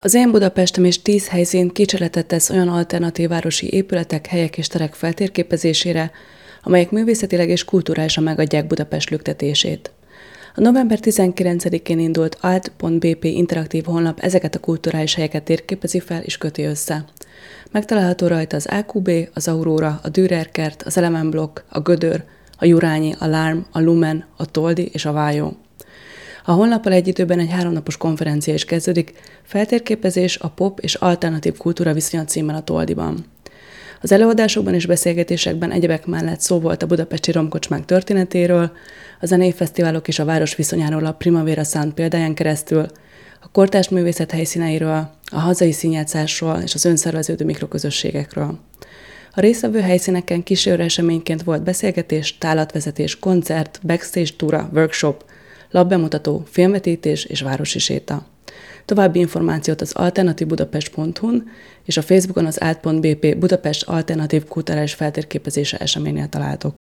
Az Én Budapestem és 10 helyszín kísérletet tesz olyan alternatív városi épületek, helyek és terek feltérképezésére, amelyek művészetileg és kulturálisan megadják Budapest lüktetését. A november 19-én indult alt.bp interaktív honlap ezeket a kulturális helyeket térképezi fel és köti össze. Megtalálható rajta az AQB, az Aurora, a Dürer kert, az Elemen blokk, a Gödör, a Jurányi, a Lärm, a Lumen, a Toldi és a Vájó. A honlappal egy időben egy 3 napos konferencia is kezdődik, feltérképezés a pop és alternatív kultúra viszonya címmel a Toldiban. Az előadásokban és beszélgetésekben egyebek mellett szó volt a budapesti romkocsmák történetéről, a zenei fesztiválok és a város viszonyáról a Primavera Sound példáján keresztül, a kortárs művészet helyszíneiről, a hazai színjátszásról és az önszerveződő mikroközösségekről. A résztvevő helyszíneken kísérő eseményként volt beszélgetés, tálatvezetés, koncert, backstage túra, workshop, labbemutató, filmvetítés és városi séta. További információt az alternatívbudapest.hu-n és a Facebookon az alt.bp Budapest alternatív kulturális feltérképezése eseménynél találtok.